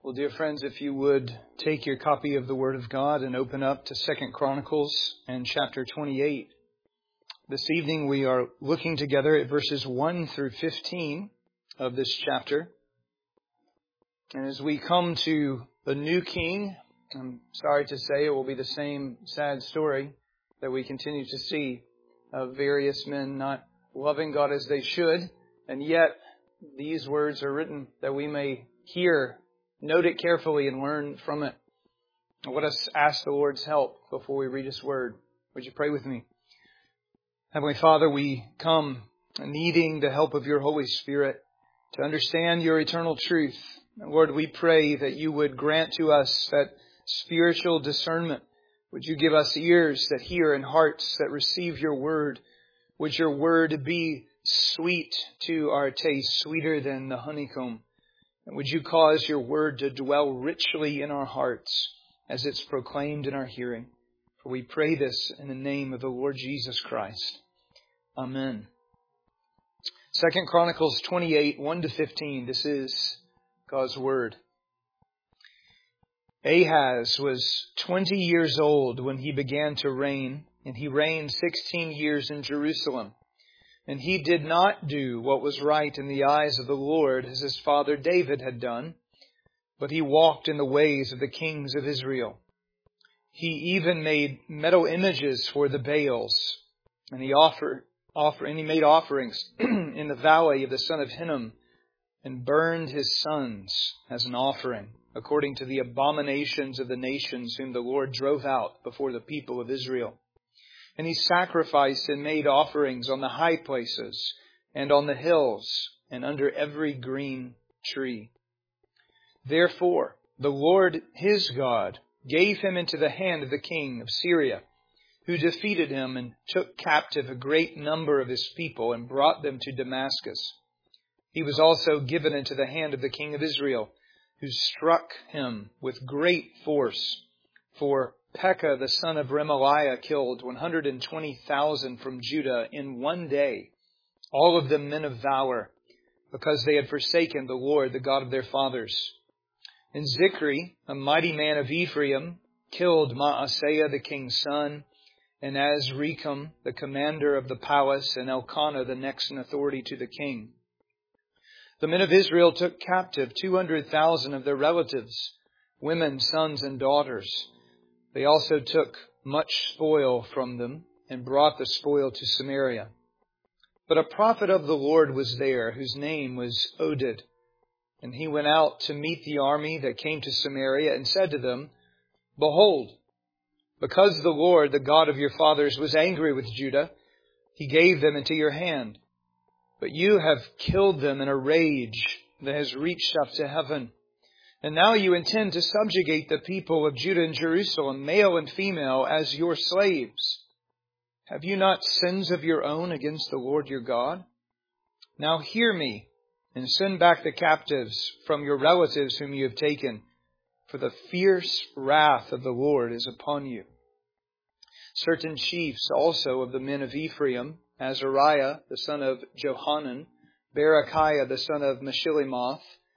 Well, dear friends, if you would take your copy of the Word of God and open up to 2 Chronicles and chapter 28. This evening we are looking together at verses 1 through 15 of this chapter. And as we come to the new king, I'm sorry to say it will be the same sad story that we continue to see of various men not loving God as they should. And yet these words are written that we may hear, note it carefully, and learn from it. Let us ask the Lord's help before we read His Word. Would you pray with me? Heavenly Father, we come needing the help of your Holy Spirit to understand your eternal truth. Lord, we pray that you would grant to us that spiritual discernment. Would you give us ears that hear and hearts that receive your word? Would your word be sweet to our taste, sweeter than the honeycomb? And would you cause your word to dwell richly in our hearts as it's proclaimed in our hearing? For we pray this in the name of the Lord Jesus Christ. Amen. 2 Chronicles 28, 1 to 15. This is God's word. Ahaz was 20 years old when he began to reign, and he reigned 16 years in Jerusalem. And he did not do what was right in the eyes of the Lord as his father David had done, but he walked in the ways of the kings of Israel. He even made metal images for the Baals, and he made offerings in the valley of the son of Hinnom, and burned his sons as an offering, according to the abominations of the nations whom the Lord drove out before the people of Israel. And he sacrificed and made offerings on the high places and on the hills and under every green tree. Therefore, the Lord his God gave him into the hand of the king of Syria, who defeated him and took captive a great number of his people and brought them to Damascus. He was also given into the hand of the king of Israel, who struck him with great force. For Pekah, the son of Remaliah, killed 120,000 from Judah in one day, all of them men of valor, because they had forsaken the Lord, the God of their fathers. And Zikri, a mighty man of Ephraim, killed Maaseiah, the king's son, and Azrikam, the commander of the palace, and Elkanah, the next in authority to the king. The men of Israel took captive 200,000 of their relatives, women, sons, and daughters. They also took much spoil from them and brought the spoil to Samaria. But a prophet of the Lord was there, whose name was Oded. And he went out to meet the army that came to Samaria and said to them, Behold, because the Lord, the God of your fathers, was angry with Judah, he gave them into your hand. But you have killed them in a rage that has reached up to heaven. And now you intend to subjugate the people of Judah and Jerusalem, male and female, as your slaves. Have you not sins of your own against the Lord your God? Now hear me, and send back the captives from your relatives whom you have taken, for the fierce wrath of the Lord is upon you. Certain chiefs also of the men of Ephraim, Azariah, the son of Johanan, Berechiah, the son of Meshillemoth,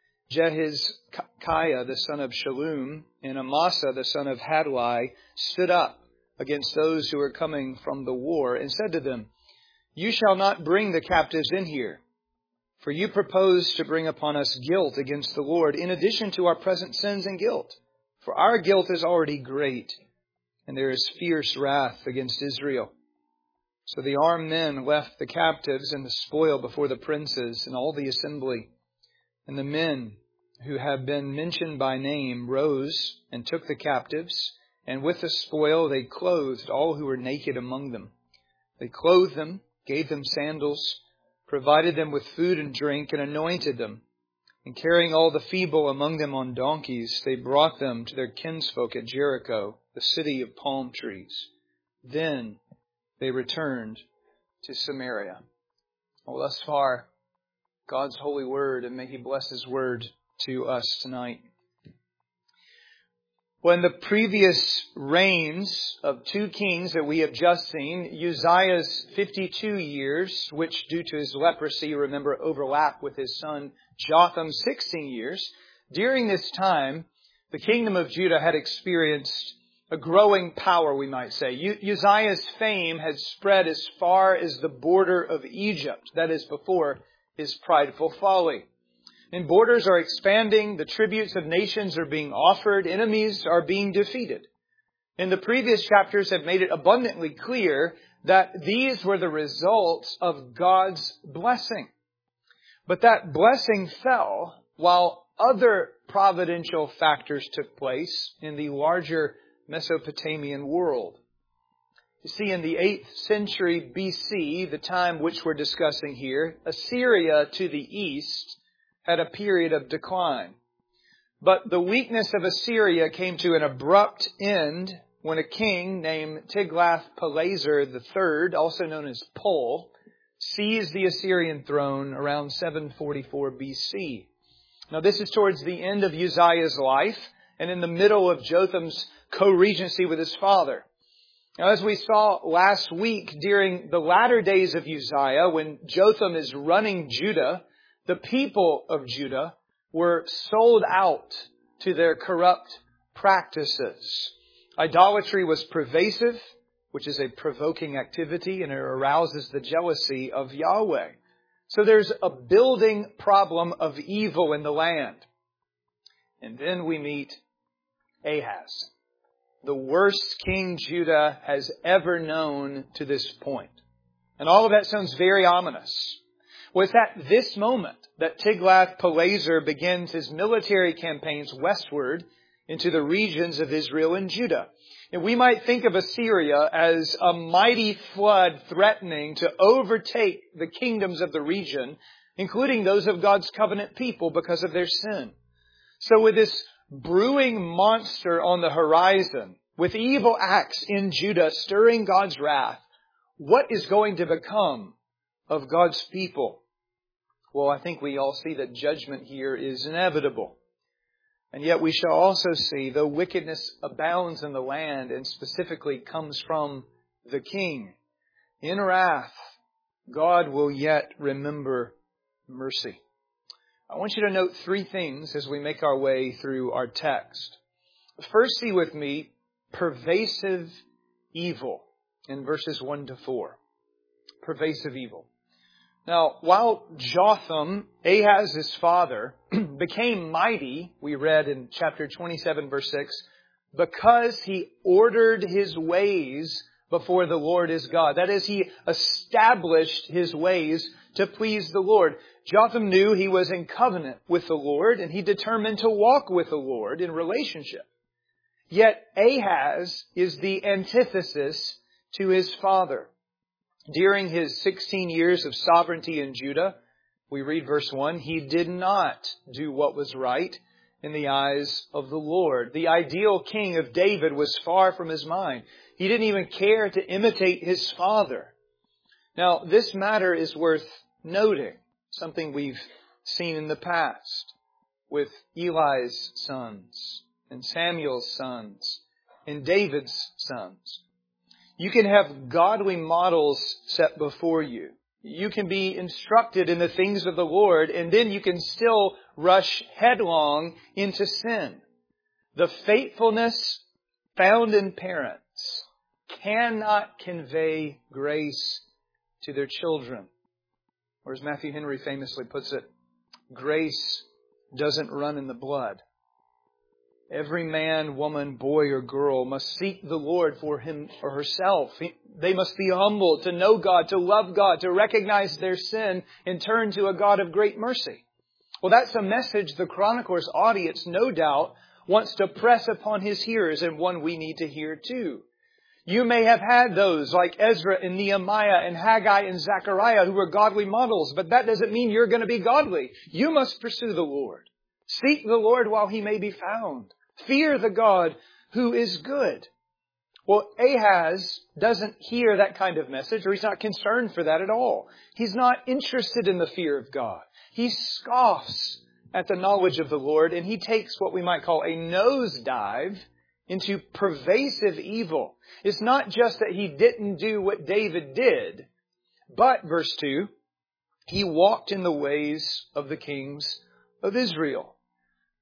Jehizkiah, the son of Shallum, and Amasa, the son of Hadlai, stood up against those who were coming from the war and said to them, You shall not bring the captives in here, for you propose to bring upon us guilt against the Lord, in addition to our present sins and guilt. For our guilt is already great, and there is fierce wrath against Israel. So the armed men left the captives and the spoil before the princes and all the assembly. And the men who have been mentioned by name rose and took the captives, and with the spoil they clothed all who were naked among them. They clothed them, gave them sandals, provided them with food and drink, and anointed them. And carrying all the feeble among them on donkeys, they brought them to their kinsfolk at Jericho, the city of palm trees. Then they returned to Samaria. Well, thus far, God's holy word, and may He bless His word to us tonight. When the previous reigns of two kings that we have just seen, Uzziah's 52 years, which due to his leprosy, remember, overlap with his son Jotham's 16 years, During this time, the kingdom of Judah had experienced a growing power, we might say. Uzziah's fame had spread as far as the border of Egypt, that is, before his prideful folly. And borders are expanding, the tributes of nations are being offered, enemies are being defeated. And the previous chapters have made it abundantly clear that these were the results of God's blessing. But that blessing fell while other providential factors took place in the larger Mesopotamian world. You see, in the 8th century BC, the time which we're discussing here, Assyria to the east had a period of decline. But the weakness of Assyria came to an abrupt end when a king named Tiglath-Pileser III, also known as Pul, seized the Assyrian throne around 744 BC. Now this is towards the end of Uzziah's life and in the middle of Jotham's co-regency with his father. Now as we saw last week, during the latter days of Uzziah, when Jotham is running Judah, the people of Judah were sold out to their corrupt practices. Idolatry was pervasive, which is a provoking activity, and it arouses the jealousy of Yahweh. So there's a building problem of evil in the land. And then we meet Ahaz, the worst king Judah has ever known to this point. And all of that sounds very ominous. Well, it's at this moment that Tiglath-Pileser begins his military campaigns westward into the regions of Israel and Judah. And we might think of Assyria as a mighty flood threatening to overtake the kingdoms of the region, including those of God's covenant people because of their sin. So with this brewing monster on the horizon, with evil acts in Judah stirring God's wrath, what is going to become of God's people? Well, I think we all see that judgment here is inevitable. And yet we shall also see, though wickedness abounds in the land and specifically comes from the king, in wrath, God will yet remember mercy. I want you to note 3 things as we make our way through our text. First, see with me pervasive evil in verses 1 to 4. Pervasive evil. Now, while Jotham, Ahaz's father, became mighty, we read in chapter 27, verse 6, because he ordered his ways before the Lord his God. That is, he established his ways to please the Lord. Jotham knew he was in covenant with the Lord, and he determined to walk with the Lord in relationship. Yet Ahaz is the antithesis to his father. During his 16 years of sovereignty in Judah, we read verse 1, he did not do what was right in the eyes of the Lord. The ideal king of David was far from his mind. He didn't even care to imitate his father. Now, this matter is worth noting, something we've seen in the past with Eli's sons and Samuel's sons and David's sons. You can have godly models set before you. You can be instructed in the things of the Lord, and then you can still rush headlong into sin. The faithfulness found in parents cannot convey grace to their children. Or as Matthew Henry famously puts it, grace doesn't run in the blood. Every man, woman, boy, or girl must seek the Lord for him or herself. They must be humble to know God, to love God, to recognize their sin and turn to a God of great mercy. Well, that's a message the chronicler's audience, no doubt, wants to press upon his hearers, and one we need to hear too. You may have had those like Ezra and Nehemiah and Haggai and Zechariah who were godly models, but that doesn't mean you're going to be godly. You must pursue the Lord. Seek the Lord while He may be found. Fear the God who is good. Well, Ahaz doesn't hear that kind of message, or he's not concerned for that at all. He's not interested in the fear of God. He scoffs at the knowledge of the Lord, and he takes what we might call a nosedive into pervasive evil. It's not just that he didn't do what David did, but, verse 2, he walked in the ways of the kings of Israel.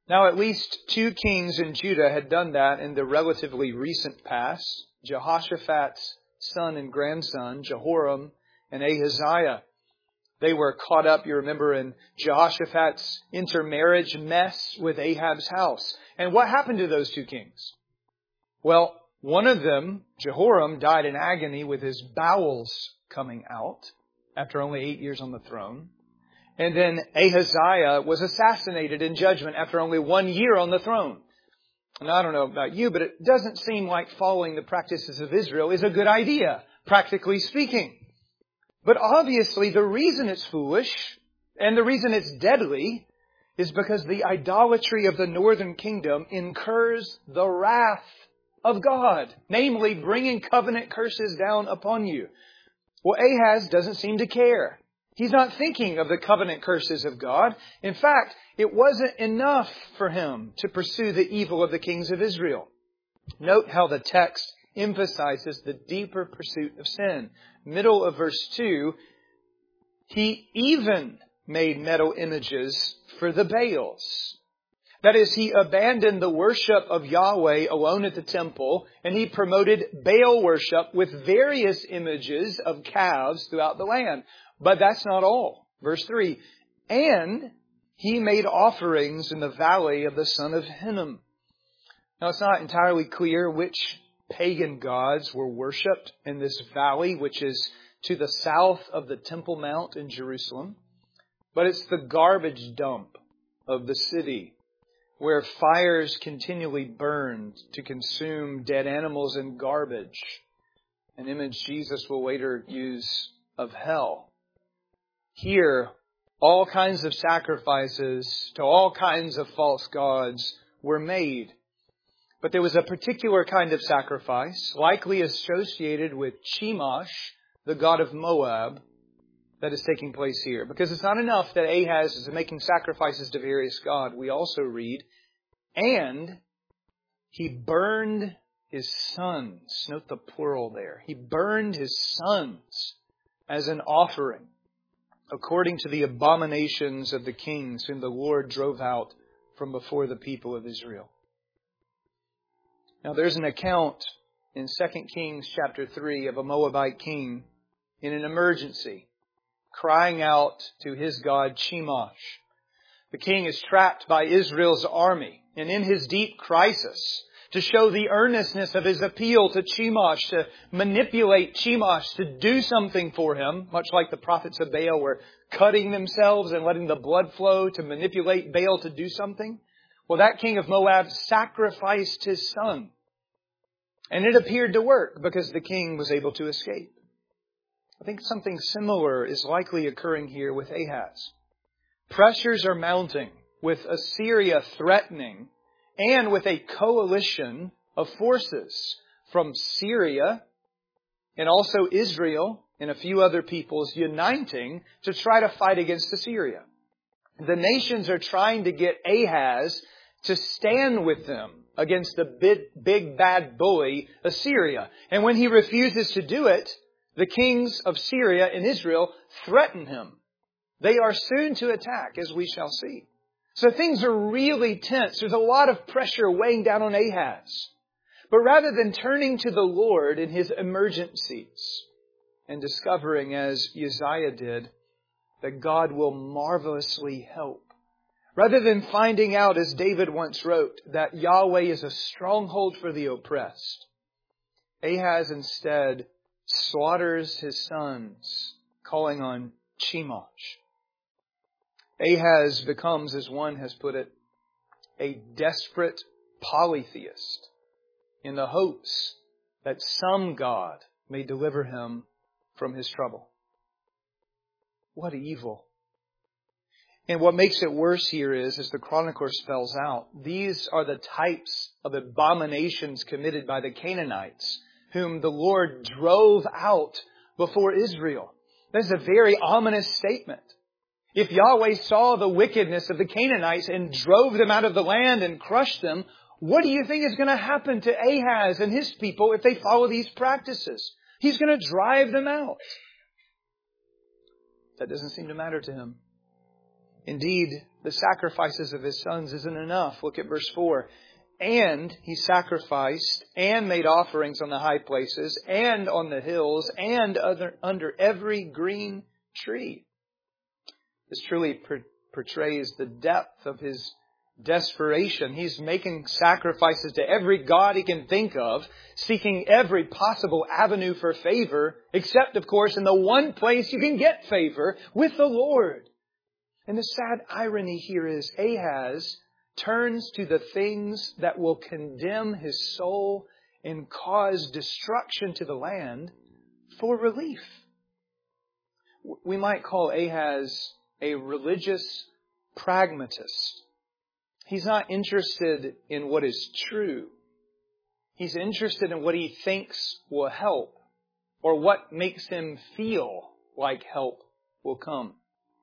Now, at least 2 kings in Judah had done that in the relatively recent past. Jehoshaphat's son and grandson, Jehoram and Ahaziah. They were caught up, you remember, in Jehoshaphat's intermarriage mess with Ahab's house. And what happened to those 2 kings? Well, one of them, Jehoram, died in agony with his bowels coming out after only 8 years on the throne. And then Ahaziah was assassinated in judgment after only 1 year on the throne. And I don't know about you, but it doesn't seem like following the practices of Israel is a good idea, practically speaking. But obviously the reason it's foolish and the reason it's deadly is because the idolatry of the northern kingdom incurs the wrath of God, namely bringing covenant curses down upon you. Well, Ahaz doesn't seem to care. He's not thinking of the covenant curses of God. In fact, it wasn't enough for him to pursue the evil of the kings of Israel. Note how the text emphasizes the deeper pursuit of sin. Middle of verse 2, he even made metal images for the Baals. That is, he abandoned the worship of Yahweh alone at the temple, and he promoted Baal worship with various images of calves throughout the land. But that's not all. Verse 3, and he made offerings in the valley of the son of Hinnom. Now, it's not entirely clear which pagan gods were worshipped in this valley, which is to the south of the Temple Mount in Jerusalem. But it's the garbage dump of the city, where fires continually burned to consume dead animals and garbage, an image Jesus will later use of hell. Here, all kinds of sacrifices to all kinds of false gods were made. But there was a particular kind of sacrifice, likely associated with Chemosh, the god of Moab, that is taking place here. Because it's not enough that Ahaz is making sacrifices to various gods. We also read, and he burned his sons. Note the plural there. He burned his sons as an offering, according to the abominations of the kings whom the Lord drove out from before the people of Israel. Now there's an account in 2 Kings chapter 3 of a Moabite king in an emergency, crying out to his god Chemosh. The king is trapped by Israel's army, and in his deep crisis, to show the earnestness of his appeal to Chemosh, to manipulate Chemosh to do something for him, much like the prophets of Baal were cutting themselves and letting the blood flow to manipulate Baal to do something. Well, that king of Moab sacrificed his son. And it appeared to work because the king was able to escape. I think something similar is likely occurring here with Ahaz. Pressures are mounting with Assyria threatening and with a coalition of forces from Syria and also Israel and a few other peoples uniting to try to fight against Assyria. The nations are trying to get Ahaz to stand with them against the big bad bully Assyria. And when he refuses to do it, the kings of Syria and Israel threaten him. They are soon to attack, as we shall see. So things are really tense. There's a lot of pressure weighing down on Ahaz. But rather than turning to the Lord in his emergencies and discovering, as Uzziah did, that God will marvelously help, rather than finding out, as David once wrote, that Yahweh is a stronghold for the oppressed, Ahaz instead slaughters his sons, calling on Chemosh. Ahaz becomes, as one has put it, a desperate polytheist in the hopes that some God may deliver him from his trouble. What evil! And what makes it worse here is, as the chronicler spells out, these are the types of abominations committed by the Canaanites, whom the Lord drove out before Israel. That is a very ominous statement. If Yahweh saw the wickedness of the Canaanites and drove them out of the land and crushed them, what do you think is going to happen to Ahaz and his people if they follow these practices? He's going to drive them out. That doesn't seem to matter to him. Indeed, the sacrifices of his sons isn't enough. Look at verse 4. And he sacrificed and made offerings on the high places and on the hills and under every green tree. This truly portrays the depth of his desperation. He's making sacrifices to every god he can think of, seeking every possible avenue for favor, except, of course, in the one place you can get favor, with the Lord. And the sad irony here is Ahaz turns to the things that will condemn his soul and cause destruction to the land for relief. We might call Ahaz a religious pragmatist. He's not interested in what is true. He's interested in what he thinks will help, or what makes him feel like help will come.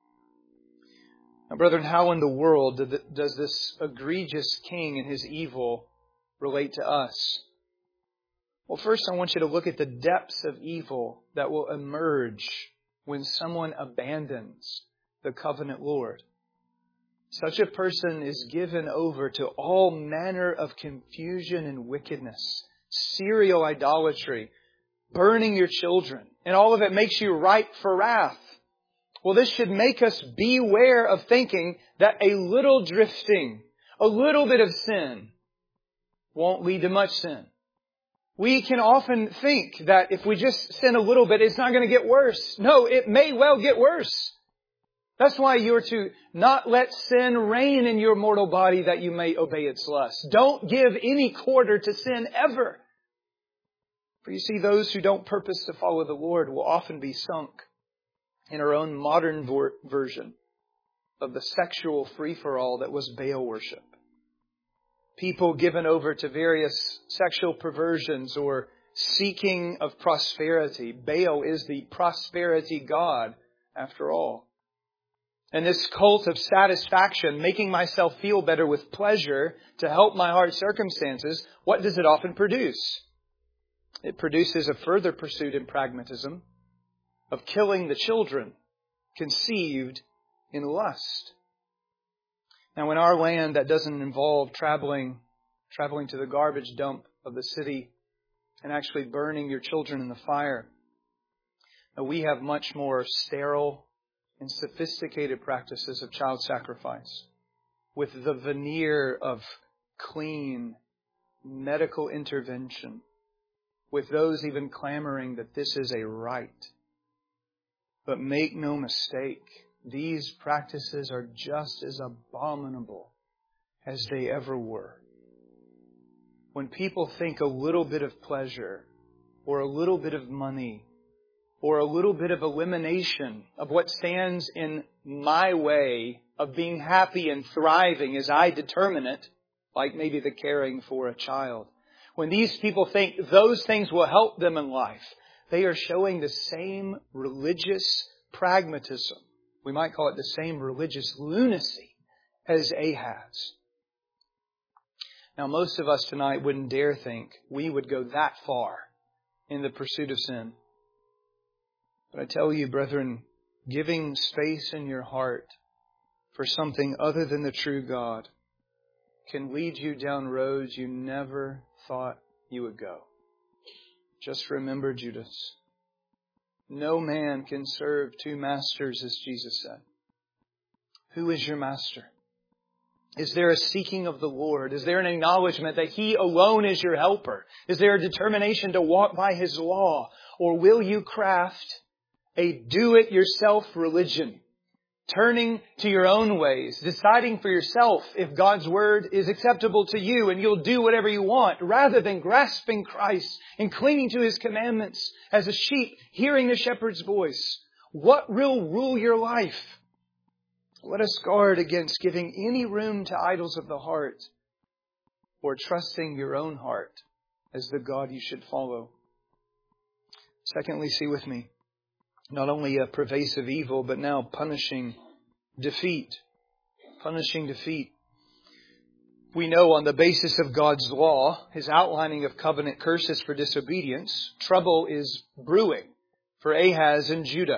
Now, brethren, how in the world does this egregious king and his evil relate to us? Well, first I want you to look at the depths of evil that will emerge when someone abandons the covenant Lord. Such a person is given over to all manner of confusion and wickedness, serial idolatry, burning your children, and all of it makes you ripe for wrath. Well, this should make us beware of thinking that a little drifting, a little bit of sin won't lead to much sin. We can often think that if we just sin a little bit, it's not going to get worse. No, it may well get worse. That's why you're to not let sin reign in your mortal body that you may obey its lust. Don't give any quarter to sin ever. For you see, those who don't purpose to follow the Lord will often be sunk in our own modern version of the sexual free-for-all that was Baal worship. People given over to various sexual perversions or seeking of prosperity. Baal is the prosperity god, after all. And this cult of satisfaction, making myself feel better with pleasure to help my heart circumstances, what does it often produce? It produces a further pursuit in pragmatism of killing the children conceived in lust. Now, in our land, that doesn't involve traveling to the garbage dump of the city and actually burning your children in the fire. Now, we have much more sterile and sophisticated practices of child sacrifice with the veneer of clean medical intervention, with those even clamoring that this is a right. But make no mistake, these practices are just as abominable as they ever were. When people think a little bit of pleasure or a little bit of money or a little bit of elimination of what stands in my way of being happy and thriving as I determine it, like maybe the caring for a child. When these people think those things will help them in life, they are showing the same religious pragmatism. We might call it the same religious lunacy as Ahaz. Now, most of us tonight wouldn't dare think we would go that far in the pursuit of sin. But I tell you, brethren, giving space in your heart for something other than the true God can lead you down roads you never thought you would go. Just remember Judas. No man can serve two masters, as Jesus said. Who is your master? Is there a seeking of the Lord? Is there an acknowledgement that He alone is your helper? Is there a determination to walk by His law? Or will you craft a do-it-yourself religion, turning to your own ways, deciding for yourself if God's Word is acceptable to you and you'll do whatever you want, rather than grasping Christ and clinging to His commandments as a sheep hearing the shepherd's voice? What will rule your life? Let us guard against giving any room to idols of the heart or trusting your own heart as the God you should follow. Secondly, see with me, not only a pervasive evil, but now punishing defeat. Punishing defeat. We know on the basis of God's law, His outlining of covenant curses for disobedience, trouble is brewing for Ahaz and Judah.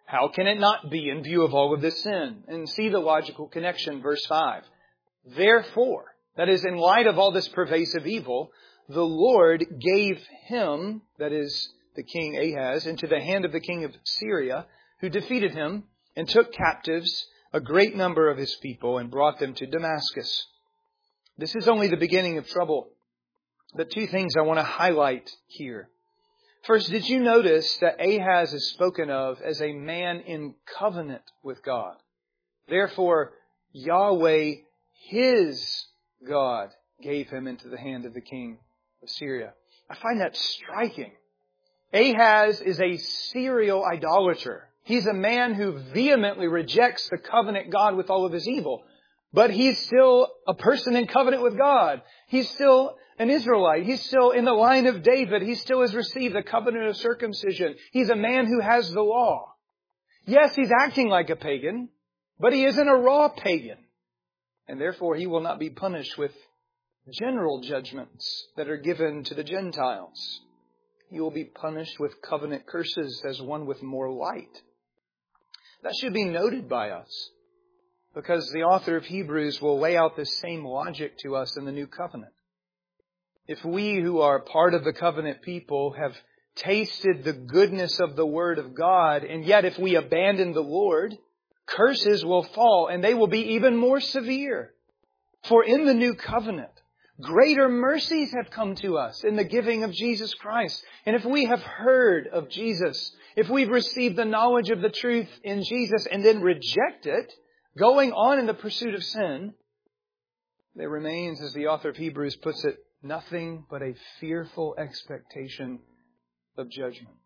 How can it not be in view of all of this sin? And see the logical connection, verse 5. Therefore, that is, in light of all this pervasive evil, the Lord gave him, that is, the king Ahaz, into the hand of the king of Syria, who defeated him and took captives a great number of his people and brought them to Damascus. This is only the beginning of trouble. But two things I want to highlight here. First, did you notice that Ahaz is spoken of as a man in covenant with God? Therefore, Yahweh, his God, gave him into the hand of the king of Syria. I find that striking. Ahaz is a serial idolater. He's a man who vehemently rejects the covenant God with all of his evil. But he's still a person in covenant with God. He's still an Israelite. He's still in the line of David. He still has received the covenant of circumcision. He's a man who has the law. Yes, he's acting like a pagan, but he isn't a raw pagan. And therefore he will not be punished with general judgments that are given to the Gentiles. He will be punished with covenant curses as one with more light. That should be noted by us, because the author of Hebrews will lay out the same logic to us in the new covenant. If we who are part of the covenant people have tasted the goodness of the Word of God, and yet if we abandon the Lord, curses will fall, and they will be even more severe. For in the new covenant, greater mercies have come to us in the giving of Jesus Christ. And if we have heard of Jesus, if we've received the knowledge of the truth in Jesus and then reject it, going on in the pursuit of sin, there remains, as the author of Hebrews puts it, nothing but a fearful expectation of judgment.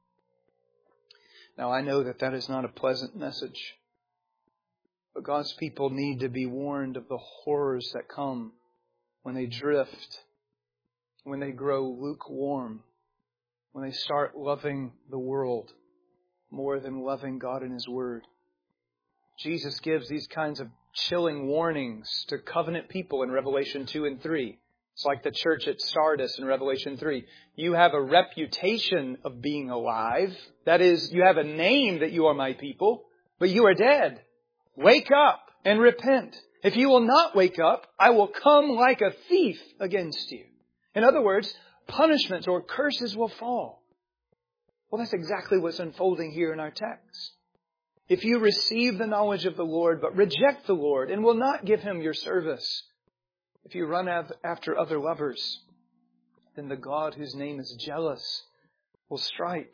Now, I know that that is not a pleasant message, but God's people need to be warned of the horrors that come when they drift, when they grow lukewarm, when they start loving the world more than loving God and His Word. Jesus gives these kinds of chilling warnings to covenant people in Revelation 2 and 3. It's like the church at Sardis in Revelation 3. You have a reputation of being alive. That is, you have a name that you are my people, but you are dead. Wake up and repent. If you will not wake up, I will come like a thief against you. In other words, punishments or curses will fall. Well, that's exactly what's unfolding here in our text. If you receive the knowledge of the Lord, but reject the Lord and will not give Him your service, if you run after other lovers, then the God whose name is jealous will strike.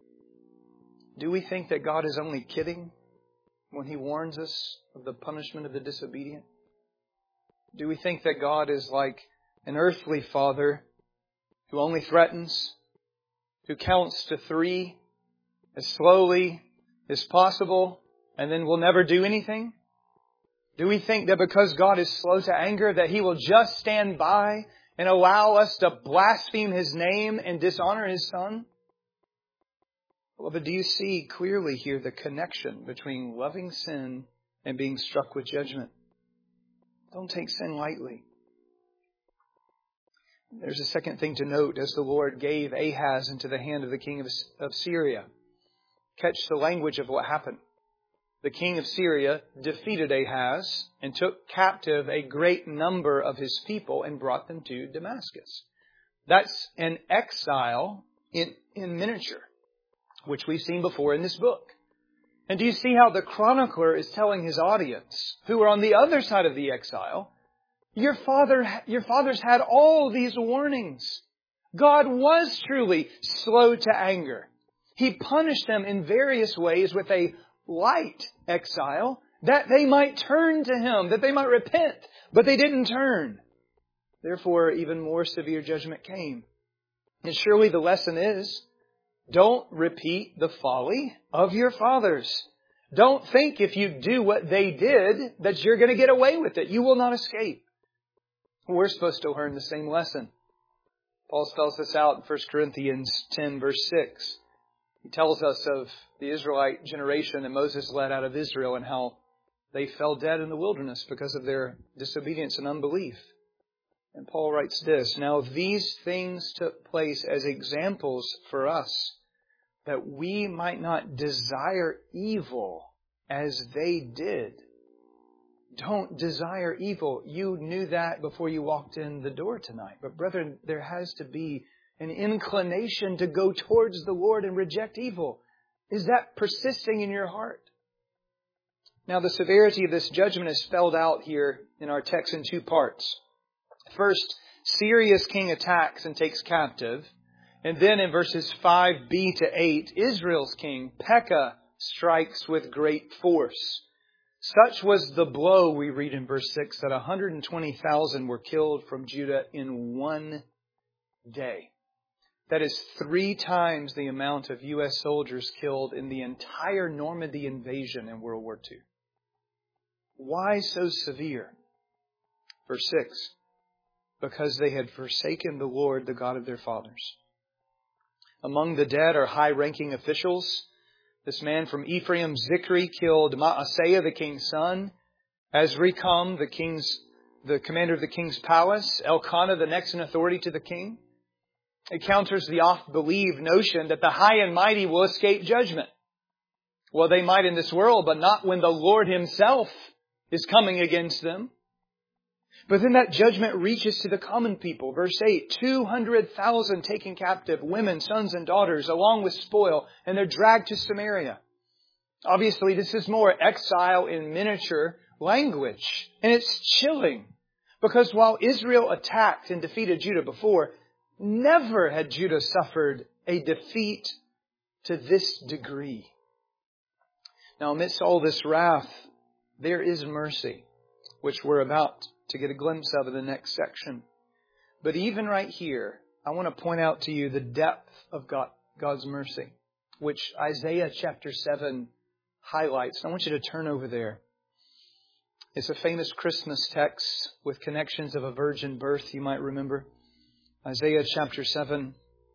Do we think that God is only kidding when He warns us of the punishment of the disobedient? Do we think that God is like an earthly father who only threatens, who counts to 3 as slowly as possible and then will never do anything? Do we think that because God is slow to anger that He will just stand by and allow us to blaspheme His name and dishonor His Son? Well, but do you see clearly here the connection between loving sin and being struck with judgment? Don't take sin lightly. There's a second thing to note as the Lord gave Ahaz into the hand of the king of Syria. Catch the language of what happened. The king of Syria defeated Ahaz and took captive a great number of his people and brought them to Damascus. That's an exile in miniature, which we've seen before in this book. And do you see how the chronicler is telling his audience, who are on the other side of the exile, your fathers had all these warnings. God was truly slow to anger. He punished them in various ways with a light exile, that they might turn to Him, that they might repent, but they didn't turn. Therefore, even more severe judgment came. And surely the lesson is, don't repeat the folly of your fathers. Don't think if you do what they did that you're going to get away with it. You will not escape. We're supposed to learn the same lesson. Paul spells this out in 1 Corinthians 10, verse 6. He tells us of the Israelite generation that Moses led out of Israel and how they fell dead in the wilderness because of their disobedience and unbelief. And Paul writes this, "Now these things took place as examples for us, that we might not desire evil as they did. Don't desire evil. You knew that before you walked in the door tonight. But brethren, there has to be an inclination to go towards the Lord and reject evil. Is that persisting in your heart? Now, the severity of this judgment is spelled out here in our text in two parts. First, Syria's king attacks and takes captive. And then in verses 5b to 8, Israel's king, Pekah, strikes with great force. Such was the blow, we read in verse 6, that 120,000 were killed from Judah in one day. That is 3 times the amount of U.S. soldiers killed in the entire Normandy invasion in World War II. Why so severe? Verse 6, because they had forsaken the Lord, the God of their fathers. Among the dead are high-ranking officials. This man from Ephraim, Zikri, killed Maaseiah, the king's son. Azrikam, the commander of the king's palace. Elkanah, the next in authority to the king. It counters the oft-believed notion that the high and mighty will escape judgment. Well, they might in this world, but not when the Lord Himself is coming against them. But then that judgment reaches to the common people. Verse 8, 200,000 taken captive, women, sons, and daughters, along with spoil, and they're dragged to Samaria. Obviously, this is more exile in miniature language. And it's chilling. Because while Israel attacked and defeated Judah before, never had Judah suffered a defeat to this degree. Now, amidst all this wrath, there is mercy, which we're about to get a glimpse of in the next section. But even right here, I want to point out to you the depth of God's mercy, which Isaiah chapter 7 highlights. I want you to turn over there. It's a famous Christmas text with connections of a virgin birth, you might remember. Isaiah chapter 7.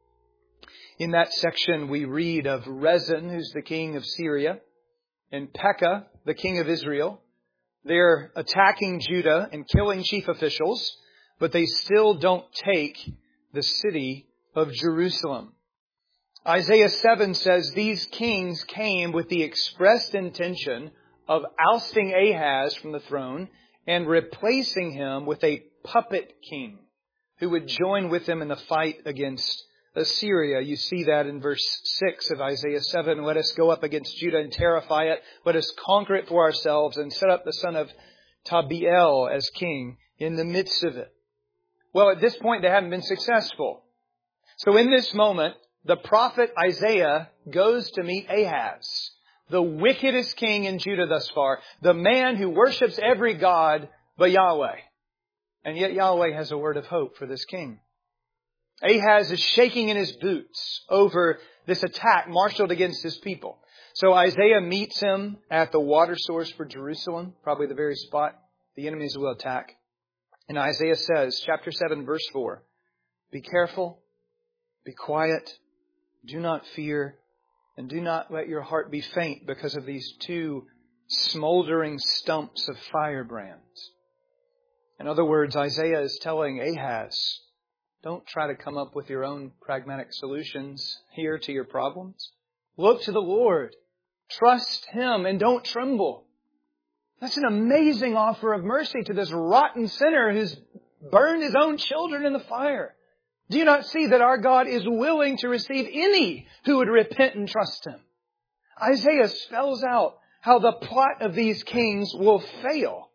In that section, we read of Rezin, who's the king of Syria, and Pekah, the king of Israel. They're attacking Judah and killing chief officials, but they still don't take the city of Jerusalem. Isaiah 7 says these kings came with the expressed intention of ousting Ahaz from the throne and replacing him with a puppet king who would join with them in the fight against Assyria. You see that in verse 6 of Isaiah 7. Let us go up against Judah and terrify it. Let us conquer it for ourselves and set up the son of Tabiel as king in the midst of it. Well, at this point, they haven't been successful. So in this moment, the prophet Isaiah goes to meet Ahaz, the wickedest king in Judah thus far, the man who worships every god but Yahweh. And yet Yahweh has a word of hope for this king. Ahaz is shaking in his boots over this attack marshaled against his people. So Isaiah meets him at the water source for Jerusalem, probably the very spot the enemies will attack. And Isaiah says, chapter 7, verse 4, be careful, be quiet, do not fear, and do not let your heart be faint because of these 2 smoldering stumps of firebrands. In other words, Isaiah is telling Ahaz, don't try to come up with your own pragmatic solutions here to your problems. Look to the Lord. Trust Him and don't tremble. That's an amazing offer of mercy to this rotten sinner who's burned his own children in the fire. Do you not see that our God is willing to receive any who would repent and trust Him? Isaiah spells out how the plot of these kings will fail.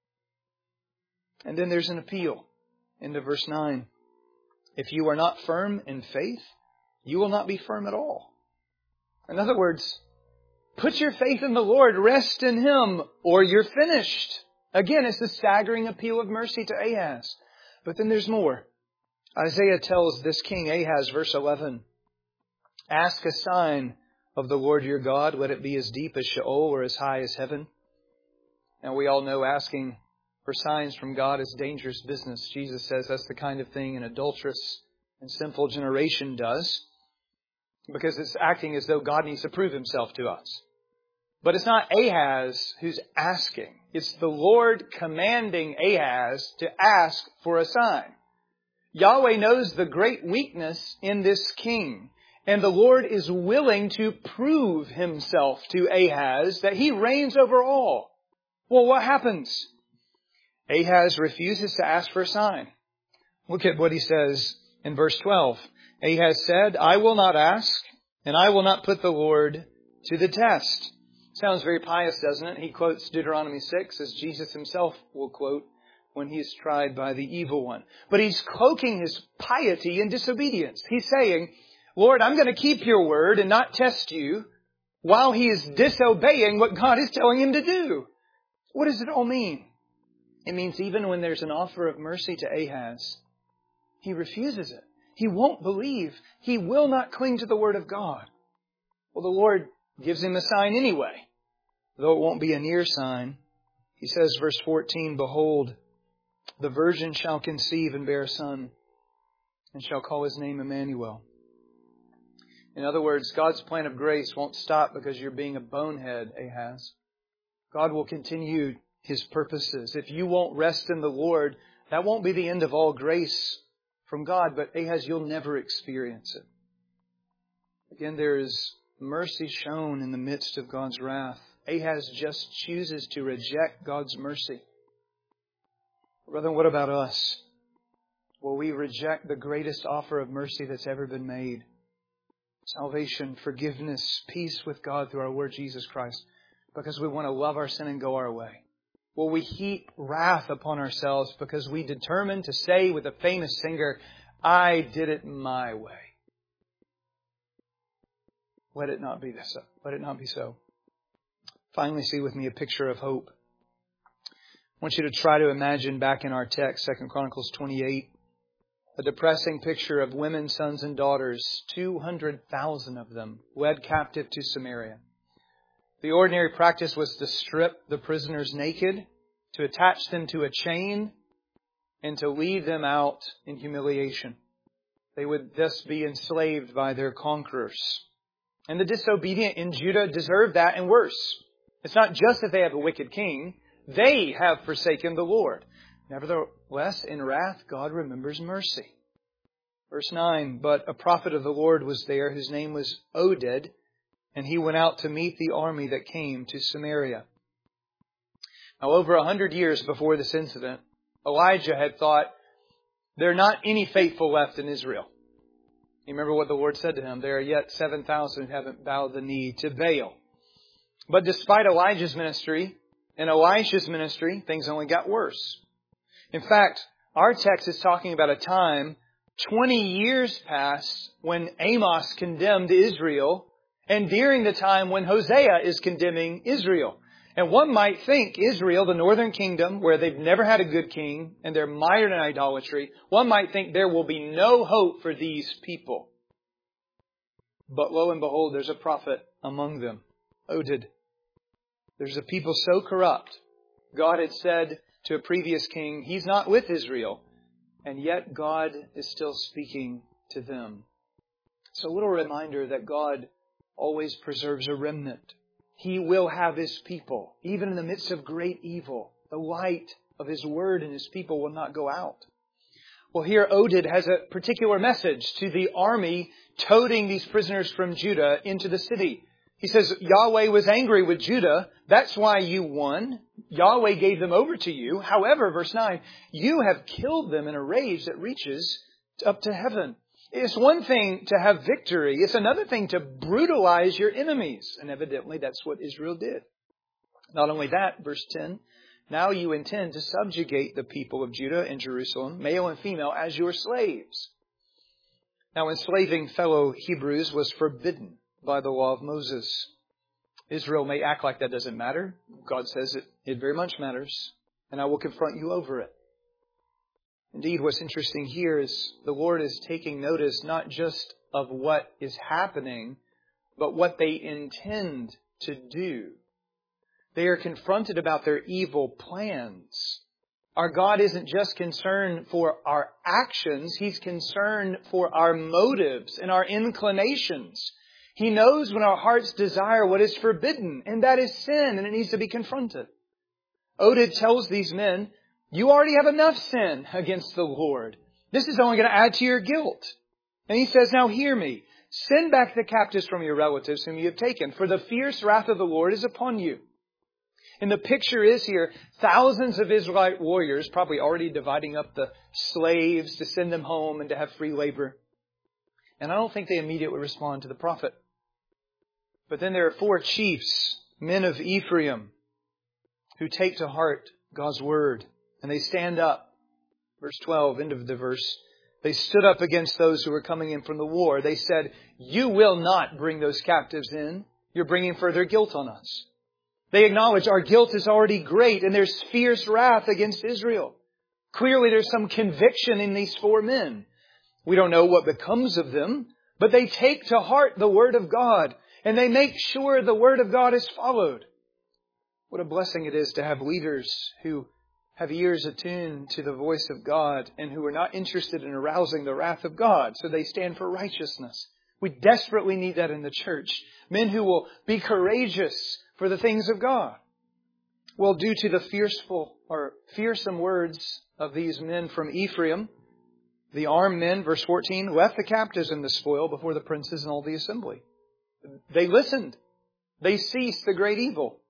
And then there's an appeal into verse 9. If you are not firm in faith, you will not be firm at all. In other words, put your faith in the Lord, rest in Him, or you're finished. Again, it's a staggering appeal of mercy to Ahaz. But then there's more. Isaiah tells this king Ahaz, verse 11, ask a sign of the Lord your God. Let it be as deep as Sheol or as high as heaven. Now we all know asking for signs from God is dangerous business. Jesus says that's the kind of thing an adulterous and sinful generation does, because it's acting as though God needs to prove Himself to us. But it's not Ahaz who's asking. It's the Lord commanding Ahaz to ask for a sign. Yahweh knows the great weakness in this king. And the Lord is willing to prove himself to Ahaz that he reigns over all. Well, what happens? Ahaz refuses to ask for a sign. Look at what he says in verse 12. Ahaz said, I will not ask, and I will not put the Lord to the test. Sounds very pious, doesn't it? He quotes Deuteronomy 6, as Jesus himself will quote when he is tried by the evil one. But he's cloaking his piety in disobedience. He's saying, Lord, I'm going to keep your word and not test you, while he is disobeying what God is telling him to do. What does it all mean? It means even when there's an offer of mercy to Ahaz, he refuses it. He won't believe. He will not cling to the word of God. Well, the Lord gives him a sign anyway, though it won't be a near sign. He says, verse 14, Behold, the virgin shall conceive and bear a son, and shall call his name Emmanuel. In other words, God's plan of grace won't stop because you're being a bonehead, Ahaz. God will continue his purposes. If you won't rest in the Lord, that won't be the end of all grace from God, but Ahaz, you'll never experience it. Again, there is mercy shown in the midst of God's wrath. Ahaz just chooses to reject God's mercy. Brethren, what about us? Will we reject the greatest offer of mercy that's ever been made? Salvation, forgiveness, peace with God through our Lord Jesus Christ, because we want to love our sin and go our way? Will we heap wrath upon ourselves because we determined to say with a famous singer, I did it my way? Let it not be so. Let it not be so. Finally, see with me a picture of hope. I want you to try to imagine back in our text, 2 Chronicles 28, a depressing picture of women, sons, and daughters, 200,000 of them, led captive to Samaria. The ordinary practice was to strip the prisoners naked, to attach them to a chain, and to lead them out in humiliation. They would thus be enslaved by their conquerors. And the disobedient in Judah deserve that and worse. It's not just that they have a wicked king. They have forsaken the Lord. Nevertheless, in wrath, God remembers mercy. Verse 9, But a prophet of the Lord was there, whose name was Oded, and he went out to meet the army that came to Samaria. Now, over 100 years before this incident, Elijah had thought, there are not any faithful left in Israel. You remember what the Lord said to him, there are yet 7,000 who haven't bowed the knee to Baal. But despite Elijah's ministry and Elisha's ministry, things only got worse. In fact, our text is talking about a time 20 years past when Amos condemned Israel, and during the time when Hosea is condemning Israel. And one might think Israel, the northern kingdom, where they've never had a good king and they're mired in idolatry, one might think there will be no hope for these people. But lo and behold, there's a prophet among them, Oded. There's a people so corrupt. God had said to a previous king, he's not with Israel. And yet God is still speaking to them. It's a little reminder that God always preserves a remnant. He will have His people. Even in the midst of great evil, the light of His word and His people will not go out. Well, here Oded has a particular message to the army toting these prisoners from Judah into the city. He says, Yahweh was angry with Judah. That's why you won. Yahweh gave them over to you. However, verse 9, you have killed them in a rage that reaches up to heaven. It's one thing to have victory. It's another thing to brutalize your enemies. And evidently that's what Israel did. Not only that, verse 10, now you intend to subjugate the people of Judah and Jerusalem, male and female, as your slaves. Now, enslaving fellow Hebrews was forbidden by the law of Moses. Israel may act like that doesn't matter. God says it very much matters, and I will confront you over it. Indeed, what's interesting here is the Lord is taking notice not just of what is happening, but what they intend to do. They are confronted about their evil plans. Our God isn't just concerned for our actions. He's concerned for our motives and our inclinations. He knows when our hearts desire what is forbidden, and that is sin, and it needs to be confronted. Oded tells these men, you already have enough sin against the Lord. This is only going to add to your guilt. And he says, now hear me. Send back the captives from your relatives whom you have taken, for the fierce wrath of the Lord is upon you. And the picture is here, thousands of Israelite warriors probably already dividing up the slaves to send them home and to have free labor. And I don't think they immediately respond to the prophet. But then there are 4 chiefs, men of Ephraim, who take to heart God's word. And they stand up. Verse 12, end of the verse. They stood up against those who were coming in from the war. They said, "You will not bring those captives in. You're bringing further guilt on us." They acknowledge our guilt is already great and there's fierce wrath against Israel. Clearly there's some conviction in these 4 men. We don't know what becomes of them, but they take to heart the Word of God and they make sure the Word of God is followed. What a blessing it is to have leaders who have ears attuned to the voice of God and who are not interested in arousing the wrath of God, so they stand for righteousness. We desperately need that in the church. Men who will be courageous for the things of God. Well, due to the fearsome words of these men from Ephraim, the armed men, verse 14, left the captives in the spoil before the princes and all the assembly. They listened. They ceased the great evil.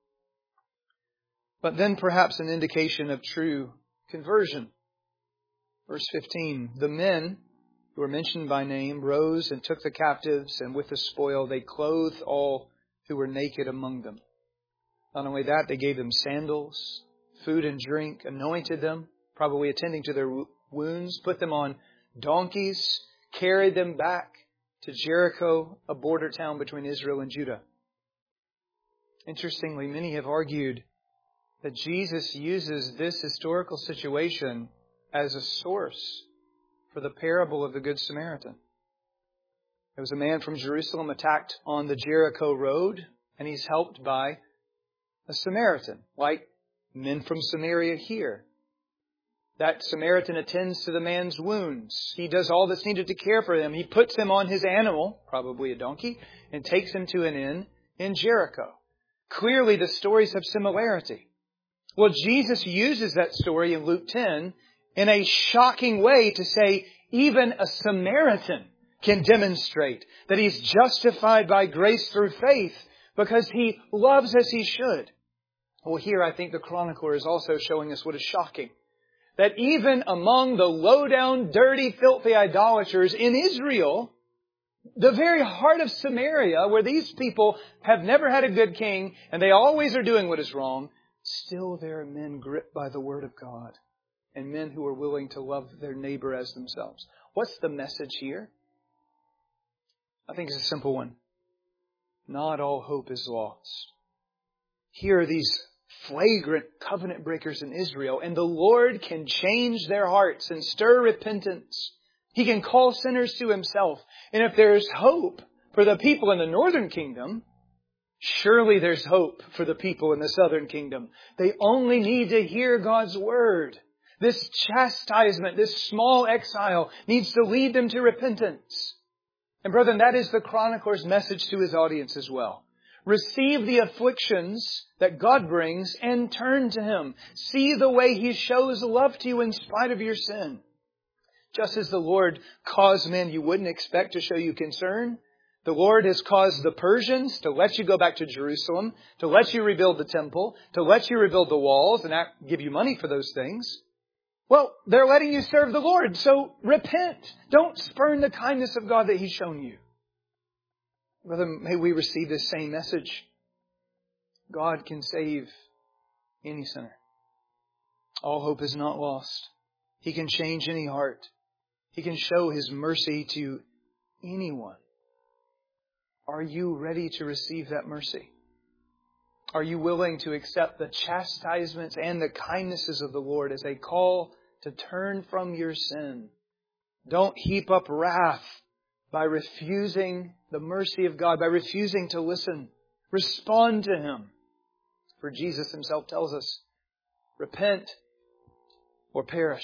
But then perhaps an indication of true conversion. Verse 15, the men who are mentioned by name rose and took the captives, and with the spoil they clothed all who were naked among them. Not only that, they gave them sandals, food and drink, anointed them, probably attending to their wounds, put them on donkeys, carried them back to Jericho, a border town between Israel and Judah. Interestingly, many have argued that Jesus uses this historical situation as a source for the parable of the Good Samaritan. There was a man from Jerusalem attacked on the Jericho road, and he's helped by a Samaritan, like men from Samaria here. That Samaritan attends to the man's wounds. He does all that's needed to care for him. He puts him on his animal, probably a donkey, and takes him to an inn in Jericho. Clearly, the stories have similarity. Well, Jesus uses that story in Luke 10 in a shocking way to say even a Samaritan can demonstrate that he's justified by grace through faith because he loves as he should. Well, here I think the chronicler is also showing us what is shocking. That even among the low-down, dirty, filthy idolaters in Israel, the very heart of Samaria, where these people have never had a good king and they always are doing what is wrong, still there are men gripped by the Word of God and men who are willing to love their neighbor as themselves. What's the message here? I think it's a simple one. Not all hope is lost. Here are these flagrant covenant breakers in Israel, and the Lord can change their hearts and stir repentance. He can call sinners to Himself. And if there's hope for the people in the northern kingdom, surely there's hope for the people in the southern kingdom. They only need to hear God's Word. This chastisement, this small exile needs to lead them to repentance. And brethren, that is the chronicler's message to his audience as well. Receive the afflictions that God brings and turn to Him. See the way He shows love to you in spite of your sin. Just as the Lord caused men you wouldn't expect to show you concern, the Lord has caused the Persians to let you go back to Jerusalem, to let you rebuild the temple, to let you rebuild the walls and give you money for those things. Well, they're letting you serve the Lord, so repent. Don't spurn the kindness of God that He's shown you. Brother, may we receive this same message. God can save any sinner. All hope is not lost. He can change any heart. He can show His mercy to anyone. Are you ready to receive that mercy? Are you willing to accept the chastisements and the kindnesses of the Lord as a call to turn from your sin? Don't heap up wrath by refusing the mercy of God, by refusing to listen. Respond to Him. For Jesus Himself tells us, repent or perish.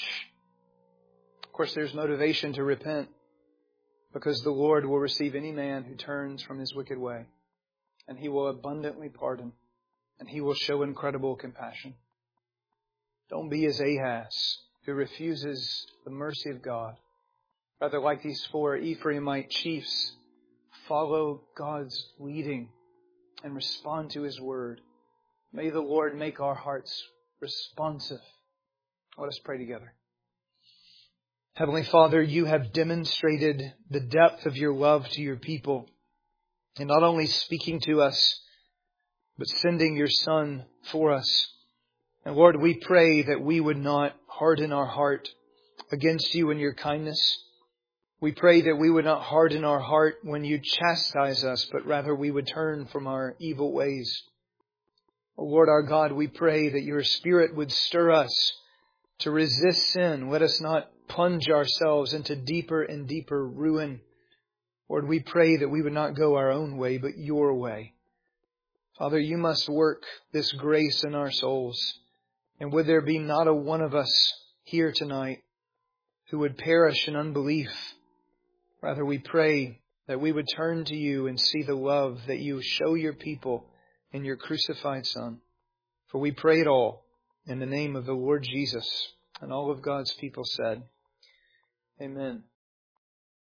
Of course, there's motivation to repent because the Lord will receive any man who turns from his wicked way, and He will abundantly pardon, and He will show incredible compassion. Don't be as Ahaz, who refuses the mercy of God. Rather, like these 4 Ephraimite chiefs, follow God's leading and respond to His Word. May the Lord make our hearts responsive. Let us pray together. Heavenly Father, You have demonstrated the depth of Your love to Your people, and not only speaking to us, but sending Your Son for us. And Lord, we pray that we would not harden our heart against You in Your kindness. We pray that we would not harden our heart when You chastise us, but rather we would turn from our evil ways. O Lord our God, we pray that Your Spirit would stir us to resist sin. Let us not plunge ourselves into deeper and deeper ruin. Lord, we pray that we would not go our own way, but Your way. Father, You must work this grace in our souls. And would there be not a one of us here tonight who would perish in unbelief? Rather, we pray that we would turn to You and see the love that You show Your people in Your crucified Son. For we pray it all in the name of the Lord Jesus. And all of God's people said, Amen.